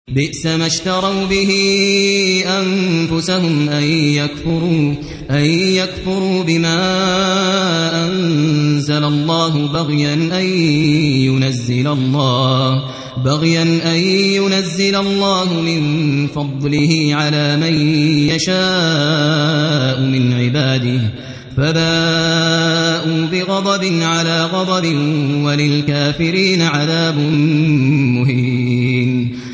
بئس ما اشتروا به أنفسهم أن يكفروا بما أنزل الله بغيا أن ينزل الله من فضله على من يشاء من عباده فباءوا بغضب على غضب وللكافرين عذاب مهين